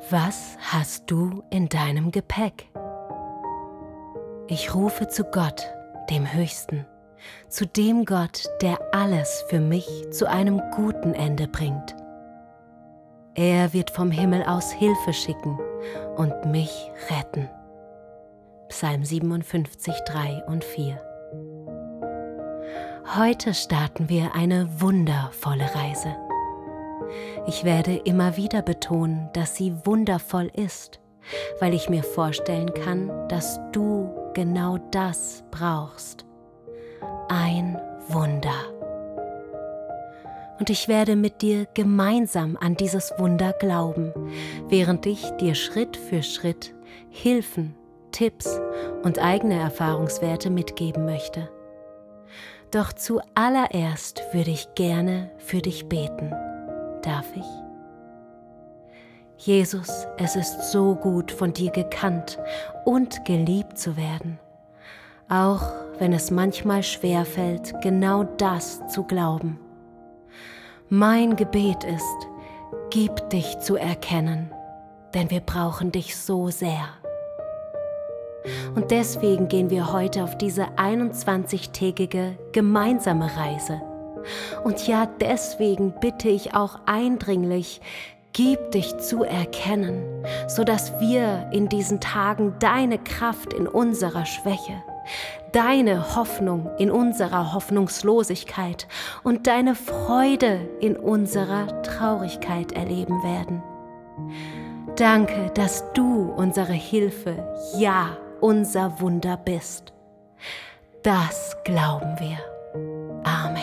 Was hast du in deinem Gepäck? Ich rufe zu Gott, dem Höchsten, zu dem Gott, der alles für mich zu einem guten Ende bringt. Er wird vom Himmel aus Hilfe schicken und mich retten. Psalm 57, 3 und 4. Heute starten wir eine wundervolle Reise. Ich werde immer wieder betonen, dass sie wundervoll ist, weil ich mir vorstellen kann, dass du genau das brauchst. Ein Wunder. Und ich werde mit dir gemeinsam an dieses Wunder glauben, während ich dir Schritt für Schritt Hilfen, Tipps und eigene Erfahrungswerte mitgeben möchte. Doch zuallererst würde ich gerne für dich beten. Darf ich? Jesus, es ist so gut, von dir gekannt und geliebt zu werden, auch wenn es manchmal schwerfällt, genau das zu glauben. Mein Gebet ist, gib dich zu erkennen, denn wir brauchen dich so sehr. Und deswegen gehen wir heute auf diese 21-tägige gemeinsame Reise. Und ja, deswegen bitte ich auch eindringlich, gib dich zu erkennen, sodass wir in diesen Tagen deine Kraft in unserer Schwäche, deine Hoffnung in unserer Hoffnungslosigkeit und deine Freude in unserer Traurigkeit erleben werden. Danke, dass du unsere Hilfe, ja, unser Wunder bist. Das glauben wir. Amen.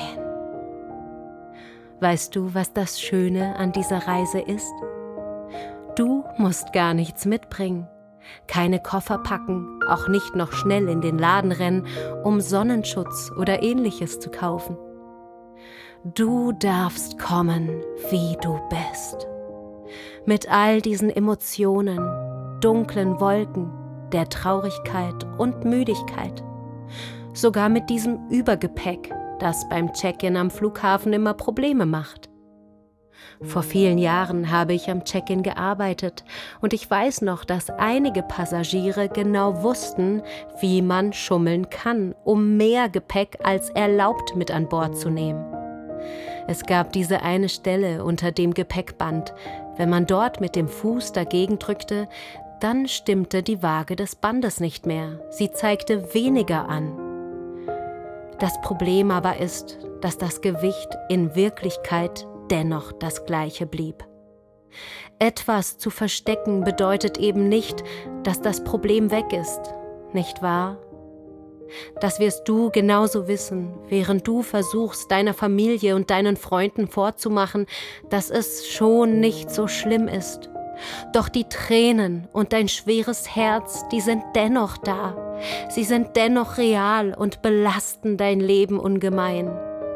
Weißt du, was das Schöne an dieser Reise ist? Du musst gar nichts mitbringen, keine Koffer packen, auch nicht noch schnell in den Laden rennen, um Sonnenschutz oder Ähnliches zu kaufen. Du darfst kommen, wie du bist. Mit all diesen Emotionen, dunklen Wolken, der Traurigkeit und Müdigkeit. Sogar mit diesem Übergepäck, das beim Check-in am Flughafen immer Probleme macht. Vor vielen Jahren habe ich am Check-in gearbeitet und ich weiß noch, dass einige Passagiere genau wussten, wie man schummeln kann, um mehr Gepäck als erlaubt mit an Bord zu nehmen. Es gab diese eine Stelle unter dem Gepäckband. Wenn man dort mit dem Fuß dagegen drückte, dann stimmte die Waage des Bandes nicht mehr. Sie zeigte weniger an. Das Problem aber ist, dass das Gewicht in Wirklichkeit dennoch das gleiche blieb. Etwas zu verstecken bedeutet eben nicht, dass das Problem weg ist, nicht wahr? Das wirst du genauso wissen, während du versuchst, deiner Familie und deinen Freunden vorzumachen, dass es schon nicht so schlimm ist. Doch die Tränen und dein schweres Herz, die sind dennoch da. Sie sind dennoch real und belasten dein Leben ungemein.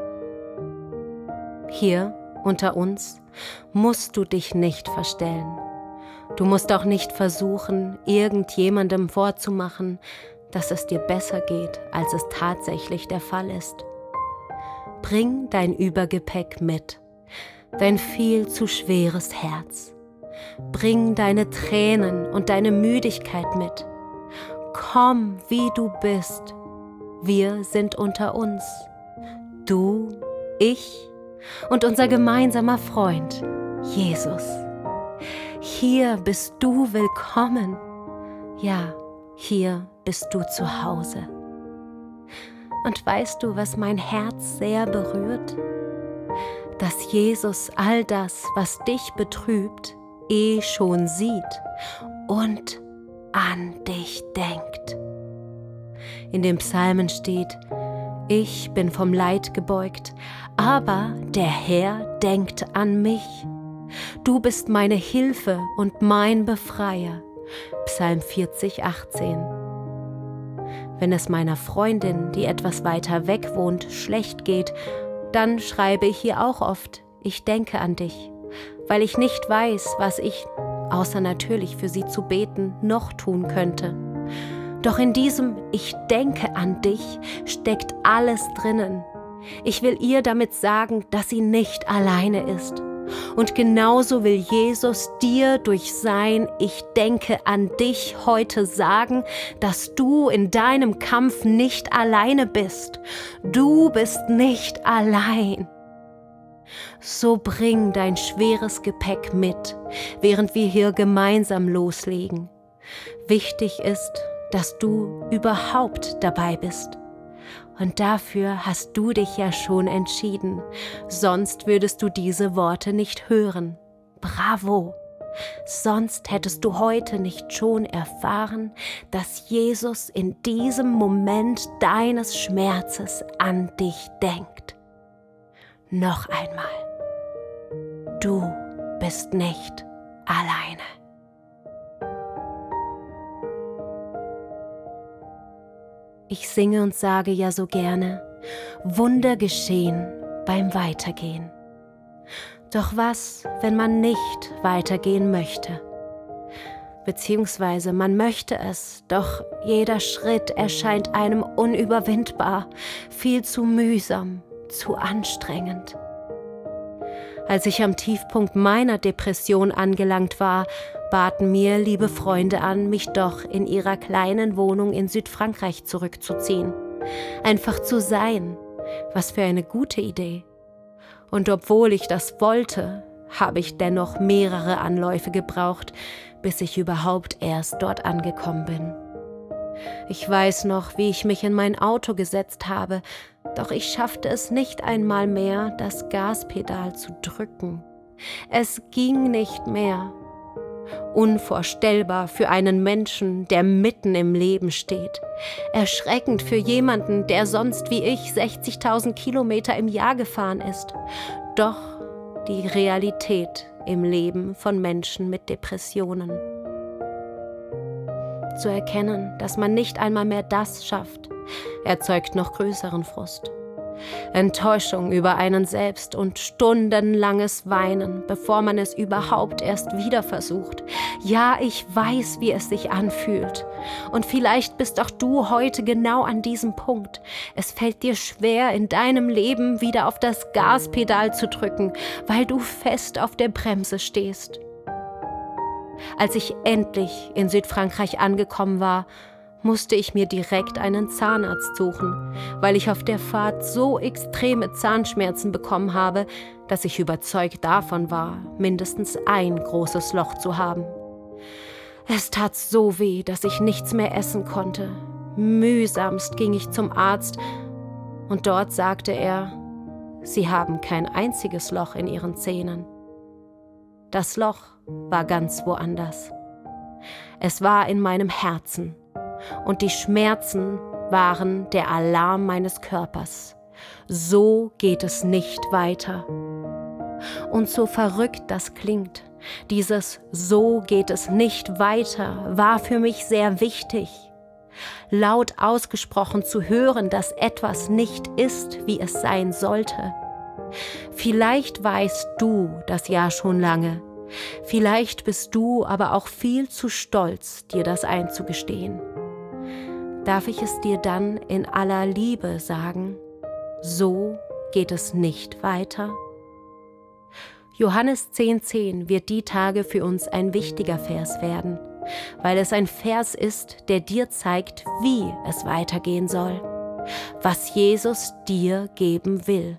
Hier, unter uns, musst du dich nicht verstellen. Du musst auch nicht versuchen, irgendjemandem vorzumachen, dass es dir besser geht, als es tatsächlich der Fall ist. Bring dein Übergepäck mit, dein viel zu schweres Herz. Bring deine Tränen und deine Müdigkeit mit. Komm, wie du bist. Wir sind unter uns. Du, ich und unser gemeinsamer Freund, Jesus. Hier bist du willkommen. Ja, hier bist du zu Hause. Und weißt du, was mein Herz sehr berührt? Dass Jesus all das, was dich betrübt, schon sieht und an dich denkt. In den Psalmen steht: Ich bin vom Leid gebeugt, aber der Herr denkt an mich. Du bist meine Hilfe und mein Befreier. Psalm 40, 18. Wenn es meiner Freundin, die etwas weiter weg wohnt, schlecht geht, dann schreibe ich ihr auch oft: Ich denke an dich, weil ich nicht weiß, was ich, außer natürlich für sie zu beten, noch tun könnte. Doch in diesem Ich denke an dich steckt alles drinnen. Ich will ihr damit sagen, dass sie nicht alleine ist. Und genauso will Jesus dir durch sein Ich denke an dich heute sagen, dass du in deinem Kampf nicht alleine bist. Du bist nicht allein. So bring dein schweres Gepäck mit, während wir hier gemeinsam loslegen. Wichtig ist, dass du überhaupt dabei bist. Und dafür hast du dich ja schon entschieden, sonst würdest du diese Worte nicht hören. Bravo! Sonst hättest du heute nicht schon erfahren, dass Jesus in diesem Moment deines Schmerzes an dich denkt. Noch einmal. Du bist nicht alleine. Ich singe und sage ja so gerne, Wunder geschehen beim Weitergehen. Doch was, wenn man nicht weitergehen möchte? Beziehungsweise man möchte es, doch jeder Schritt erscheint einem unüberwindbar, viel zu mühsam, zu anstrengend. Als ich am Tiefpunkt meiner Depression angelangt war, baten mir liebe Freunde an, mich doch in ihrer kleinen Wohnung in Südfrankreich zurückzuziehen. Einfach zu sein. Was für eine gute Idee. Und obwohl ich das wollte, habe ich dennoch mehrere Anläufe gebraucht, bis ich überhaupt erst dort angekommen bin. Ich weiß noch, wie ich mich in mein Auto gesetzt habe, doch ich schaffte es nicht einmal mehr, das Gaspedal zu drücken. Es ging nicht mehr. Unvorstellbar für einen Menschen, der mitten im Leben steht. Erschreckend für jemanden, der sonst wie ich 60.000 Kilometer im Jahr gefahren ist. Doch die Realität im Leben von Menschen mit Depressionen. Zu erkennen, dass man nicht einmal mehr das schafft, erzeugt noch größeren Frust. Enttäuschung über einen selbst und stundenlanges Weinen, bevor man es überhaupt erst wieder versucht. Ja, ich weiß, wie es sich anfühlt. Und vielleicht bist auch du heute genau an diesem Punkt. Es fällt dir schwer, in deinem Leben wieder auf das Gaspedal zu drücken, weil du fest auf der Bremse stehst. Als ich endlich in Südfrankreich angekommen war, musste ich mir direkt einen Zahnarzt suchen, weil ich auf der Fahrt so extreme Zahnschmerzen bekommen habe, dass ich überzeugt davon war, mindestens ein großes Loch zu haben. Es tat so weh, dass ich nichts mehr essen konnte. Mühsamst ging ich zum Arzt und dort sagte er, Sie haben kein einziges Loch in Ihren Zähnen. Das Loch war ganz woanders. Es war in meinem Herzen. Und die Schmerzen waren der Alarm meines Körpers. So geht es nicht weiter. Und so verrückt das klingt, dieses So geht es nicht weiter war für mich sehr wichtig. Laut ausgesprochen zu hören, dass etwas nicht ist, wie es sein sollte. Vielleicht weißt du das ja schon lange. Vielleicht bist du aber auch viel zu stolz, dir das einzugestehen. Darf ich es dir dann in aller Liebe sagen? So geht es nicht weiter. Johannes 10,10 wird die Tage für uns ein wichtiger Vers werden, weil es ein Vers ist, der dir zeigt, wie es weitergehen soll, was Jesus dir geben will.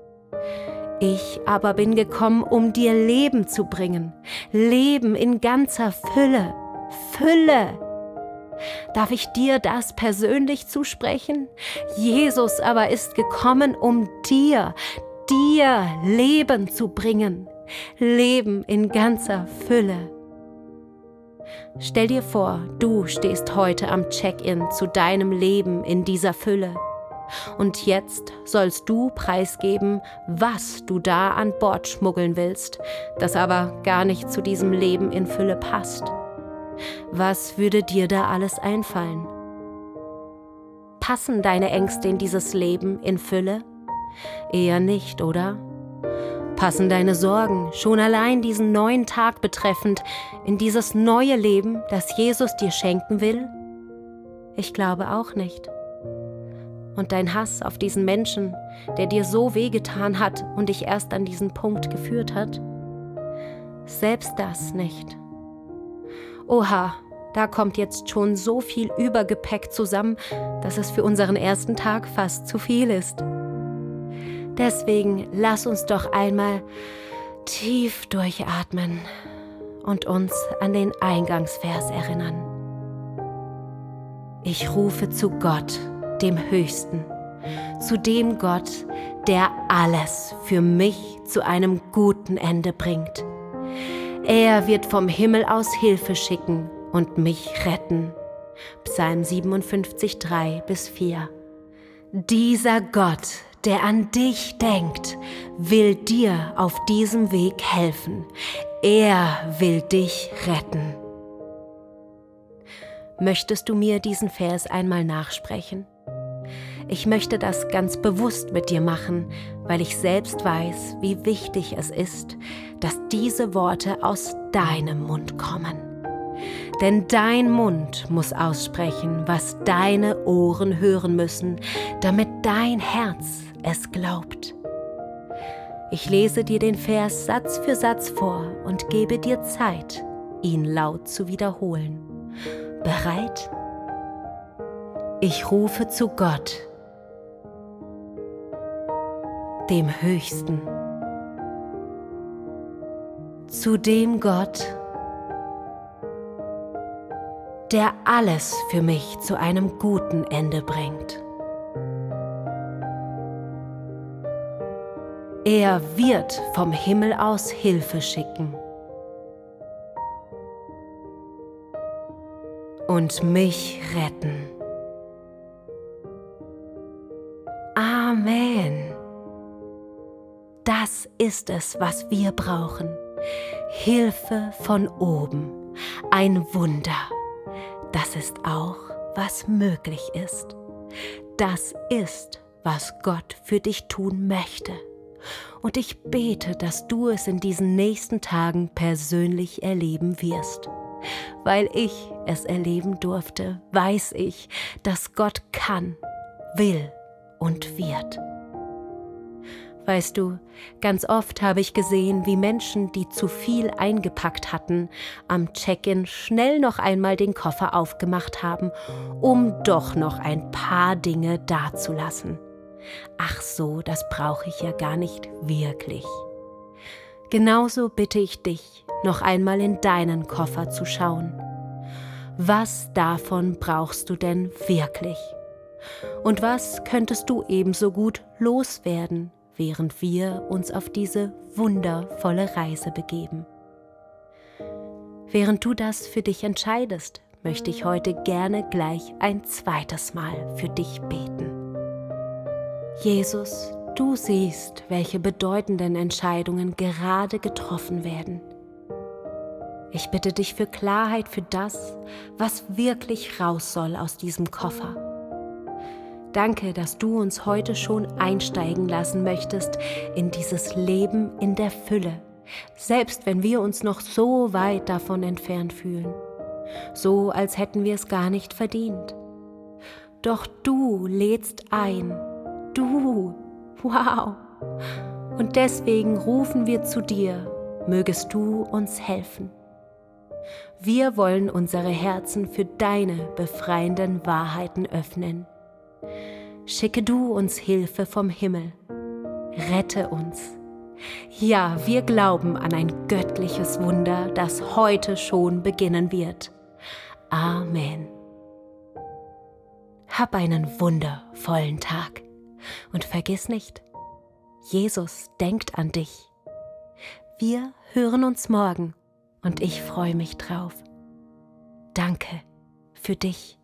Ich aber bin gekommen, um dir Leben zu bringen, Leben in ganzer Fülle, Fülle. Darf ich dir das persönlich zusprechen? Jesus aber ist gekommen, um dir Leben zu bringen. Leben in ganzer Fülle. Stell dir vor, du stehst heute am Check-in zu deinem Leben in dieser Fülle. Und jetzt sollst du preisgeben, was du da an Bord schmuggeln willst, das aber gar nicht zu diesem Leben in Fülle passt. Was würde dir da alles einfallen? Passen deine Ängste in dieses Leben in Fülle? Eher nicht, oder? Passen deine Sorgen schon allein diesen neuen Tag betreffend in dieses neue Leben, das Jesus dir schenken will? Ich glaube auch nicht. Und dein Hass auf diesen Menschen, der dir so wehgetan hat und dich erst an diesen Punkt geführt hat? Selbst das nicht. Oha, da kommt jetzt schon so viel Übergepäck zusammen, dass es für unseren ersten Tag fast zu viel ist. Deswegen lass uns doch einmal tief durchatmen und uns an den Eingangsvers erinnern. Ich rufe zu Gott, dem Höchsten, zu dem Gott, der alles für mich zu einem guten Ende bringt. Er wird vom Himmel aus Hilfe schicken und mich retten. Psalm 57, 3-4. Dieser Gott, der an dich denkt, will dir auf diesem Weg helfen. Er will dich retten. Möchtest du mir diesen Vers einmal nachsprechen? Ich möchte das ganz bewusst mit dir machen, weil ich selbst weiß, wie wichtig es ist, dass diese Worte aus deinem Mund kommen. Denn dein Mund muss aussprechen, was deine Ohren hören müssen, damit dein Herz es glaubt. Ich lese dir den Vers Satz für Satz vor und gebe dir Zeit, ihn laut zu wiederholen. Bereit? Ich rufe zu Gott, dem Höchsten, zu dem Gott, der alles für mich zu einem guten Ende bringt. Er wird vom Himmel aus Hilfe schicken und mich retten. Amen. Das ist es, was wir brauchen. Hilfe von oben. Ein Wunder. Das ist auch, was möglich ist. Das ist, was Gott für dich tun möchte. Und ich bete, dass du es in diesen nächsten Tagen persönlich erleben wirst. Weil ich es erleben durfte, weiß ich, dass Gott kann, will und wird. Weißt du, ganz oft habe ich gesehen, wie Menschen, die zu viel eingepackt hatten, am Check-in schnell noch einmal den Koffer aufgemacht haben, um doch noch ein paar Dinge dazulassen. Ach so, das brauche ich ja gar nicht wirklich. Genauso bitte ich dich, noch einmal in deinen Koffer zu schauen. Was davon brauchst du denn wirklich? Und was könntest du ebenso gut loswerden, während wir uns auf diese wundervolle Reise begeben? Während du das für dich entscheidest, möchte ich heute gerne gleich ein zweites Mal für dich beten. Jesus, du siehst, welche bedeutenden Entscheidungen gerade getroffen werden. Ich bitte dich für Klarheit für das, was wirklich raus soll aus diesem Koffer. Danke, dass du uns heute schon einsteigen lassen möchtest in dieses Leben in der Fülle, selbst wenn wir uns noch so weit davon entfernt fühlen, so als hätten wir es gar nicht verdient. Doch du lädst ein, du, wow! Und deswegen rufen wir zu dir, mögest du uns helfen. Wir wollen unsere Herzen für deine befreienden Wahrheiten öffnen. Schicke du uns Hilfe vom Himmel. Rette uns. Ja, wir glauben an ein göttliches Wunder, das heute schon beginnen wird. Amen. Hab einen wundervollen Tag und vergiss nicht, Jesus denkt an dich. Wir hören uns morgen und ich freue mich drauf. Danke für dich.